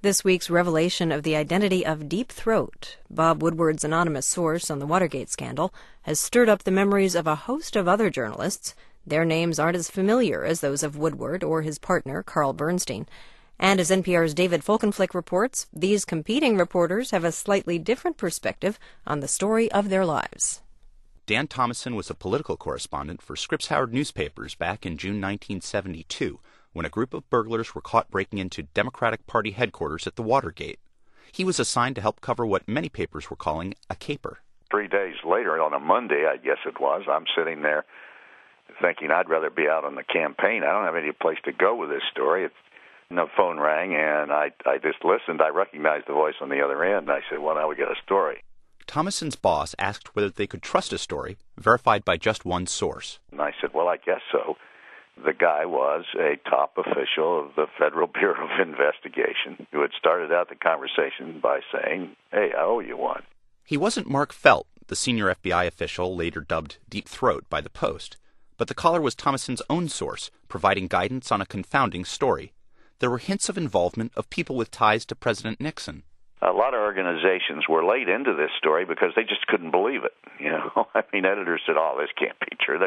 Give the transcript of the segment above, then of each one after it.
This week's revelation of the identity of Deep Throat, Bob Woodward's anonymous source on the Watergate scandal, has stirred up the memories of a host of other journalists. Their names aren't as familiar as those of Woodward or his partner, Carl Bernstein. And as NPR's David Folkenflik reports, these competing reporters have a slightly different perspective on the story of their lives. Dan Thomason was a political correspondent for Scripps Howard newspapers back in June 1972, when a group of burglars were caught breaking into Democratic Party headquarters at the Watergate. He was assigned to help cover what many papers were calling a caper. 3 days later, on a Monday, I guess it was, I'm sitting there thinking I'd rather be out on the campaign. I don't have any place to go with this story. The phone rang, and I just listened. I recognized the voice on the other end, and I said, well, now we got a story. Thomason's boss asked whether they could trust a story verified by just one source. And I said, well, I guess so. The guy was a top official of the Federal Bureau of Investigation who had started out the conversation by saying, hey, I owe you one. He wasn't Mark Felt, the senior FBI official later dubbed Deep Throat by the Post, but the caller was Thomason's own source, providing guidance on a confounding story. There were hints of involvement of people with ties to President Nixon. A lot of organizations were laid into this story because they just couldn't believe it. I mean, editors said, oh, this can't be true.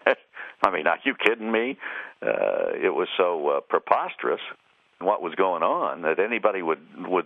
I mean, are you kidding me? It was so preposterous what was going on that anybody would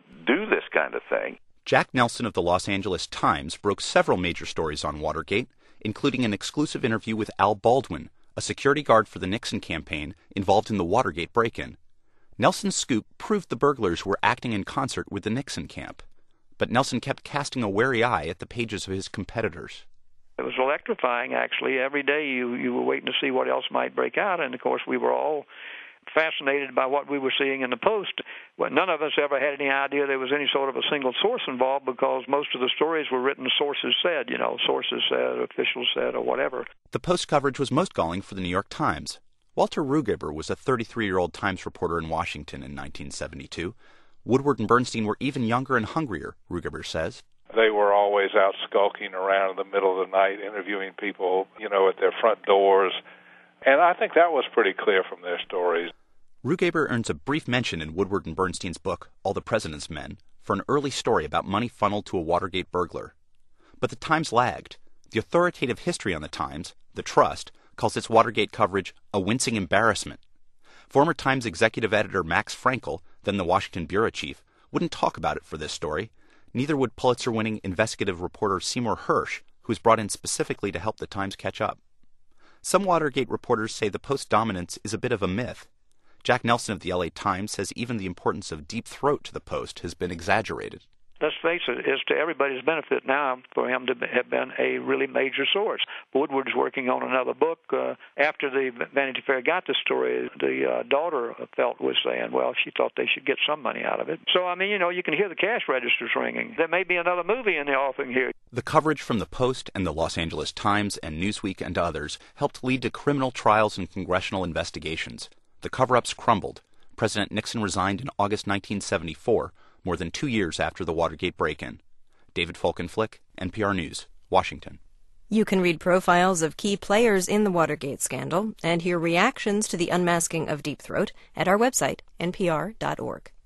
do this kind of thing. Jack Nelson of the Los Angeles Times broke several major stories on Watergate, including an exclusive interview with Al Baldwin, a security guard for the Nixon campaign involved in the Watergate break-in. Nelson's scoop proved the burglars were acting in concert with the Nixon camp, but Nelson kept casting a wary eye at the pages of his competitors. It was electrifying, actually. Every day you were waiting to see what else might break out, and, of course, we were all fascinated by what we were seeing in the Post. But none of us ever had any idea there was any sort of a single source involved because most of the stories were written sources said, sources said, officials said, or whatever. The Post coverage was most galling for the New York Times. Walter Rugaber was a 33-year-old Times reporter in Washington in 1972. Woodward and Bernstein were even younger and hungrier, Rugaber says. They were always out skulking around in the middle of the night, interviewing people, at their front doors. And I think that was pretty clear from their stories. Rugaber earns a brief mention in Woodward and Bernstein's book, All the President's Men, for an early story about money funneled to a Watergate burglar. But the Times lagged. The authoritative history on the Times, The Trust, calls its Watergate coverage a wincing embarrassment. Former Times executive editor Max Frankel, then the Washington bureau chief, wouldn't talk about it for this story. Neither would Pulitzer-winning investigative reporter Seymour Hersh, who was brought in specifically to help the Times catch up. Some Watergate reporters say the Post's dominance is a bit of a myth. Jack Nelson of the LA Times says even the importance of Deep Throat to the Post has been exaggerated. Let's face it, it's to everybody's benefit now for him to have been a really major source. Woodward's working on another book. After the Vanity Fair got the story, the daughter of Felt was saying, well, she thought they should get some money out of it. So, you can hear the cash registers ringing. There may be another movie in the offing here. The coverage from the Post and the Los Angeles Times and Newsweek and others helped lead to criminal trials and congressional investigations. The cover-ups crumbled. President Nixon resigned in August 1974, more than 2 years after the Watergate break-in. David Folkenflik, NPR News, Washington. You can read profiles of key players in the Watergate scandal and hear reactions to the unmasking of Deep Throat at our website, npr.org.